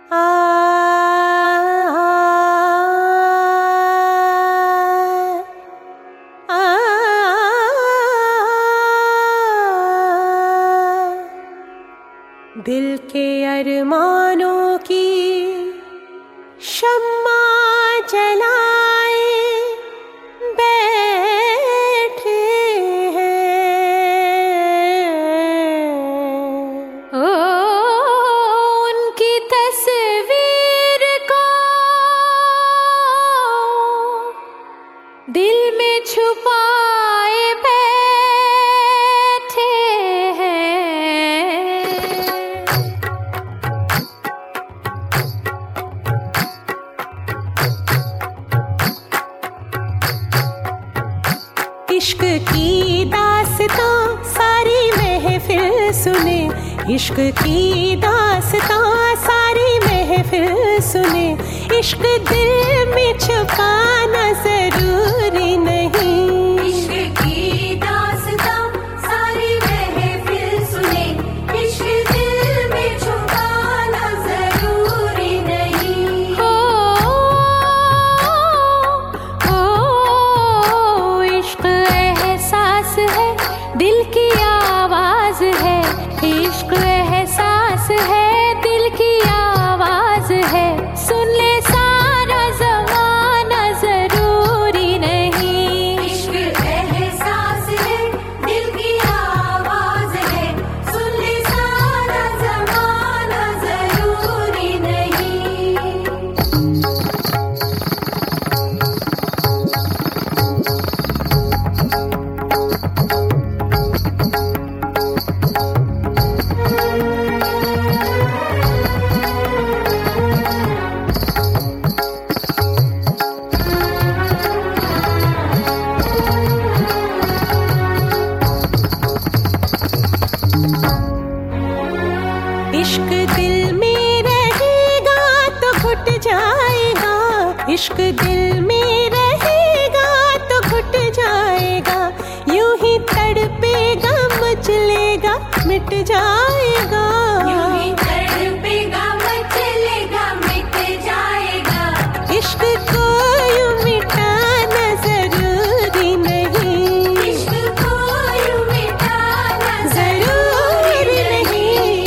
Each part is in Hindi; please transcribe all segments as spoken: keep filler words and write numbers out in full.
दिल के अरमानों की शम्मा जलाए बैठे हैं। ओ उनकी तस्वीर को दिल में छुपाए बैठे हैं। इश्क की दास्तां सारी महफिल सुने, इश्क की दास्तां सारी महफिल सुने। इश्क दिल में छुपाना जरूरी नहीं। इश्क की दास्तां सारी महफिल सुने, इश्क दिल में छुपाना जरूरी नहीं। हो हो इश्क एहसास है, दिल की आवाज है। इश्क एहसास है, दिल की आवाज है। सुन ले सारा ज़माना जरूरी नहीं। इश्क एहसास है, दिल की आवाज है। सुन ले सारा ज़माना जरूरी नहीं। इश्क दिल में रहेगा तो घुट जाएगा, इश्क दिल में रहेगा तो घुट जाएगा। यूं ही तड़पेगा मचलेगा मिट जाएगा। यूं ही तड़पेगा मचलेगा मिट जाएगा। इश्क को यूं मिटाना जरूरी नहीं। इश्क को यूं मिटाना जरूरी नहीं।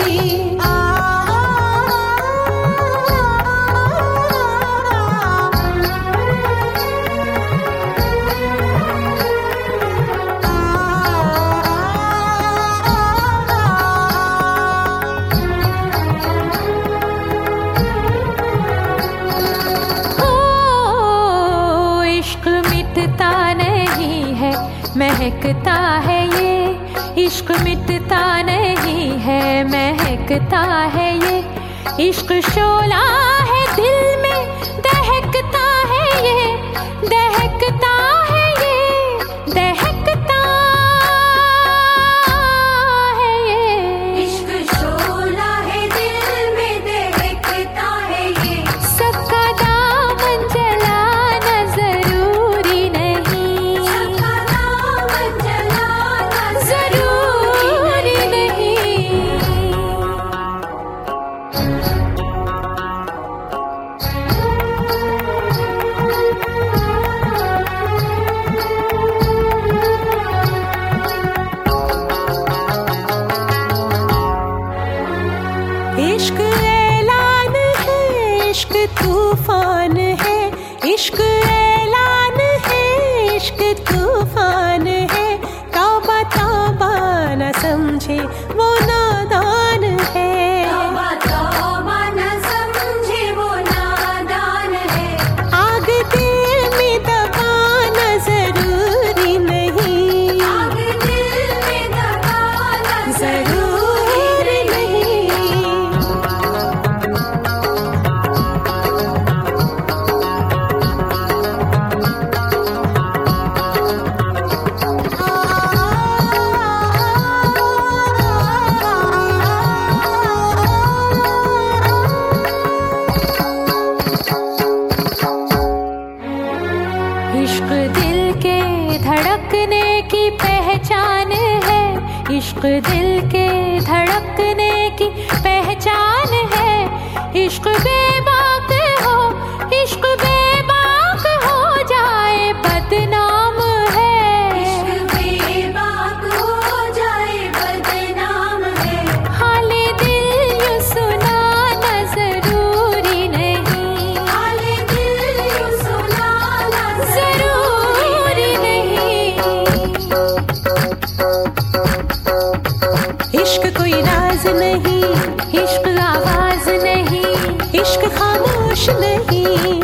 ओ इश्क मिटता नहीं है, महकता है ये। इश्क मिटता नहीं है, महकता है ये। इश्क शोला है दिल में, दहकता है ये, दहकता है ये, दहकता है ये। इश्क शोला है दिल में, दहकता है ये। सबका दामन जलाना जरूरी नहीं। सबका दामन जलाना जरूरी नहीं। इश्क ऐलान है, इश्क तूफान है। इश्क ऐलान है, इश्क तूफान है। तौबा तौबा न समझे वो नादान है। तौबा तौबा न समझे वो नादान है। आग दिल में दबाना जरूरी नहीं। आग दिल में दबाना जरूरी नहीं। इश्क दिल के धड़कने की पहचान है। इश्क दिल के धड़कने की पहचान है। इश्क बे नहीं, इश्क आवाज नहीं, इश्क खामोश नहीं।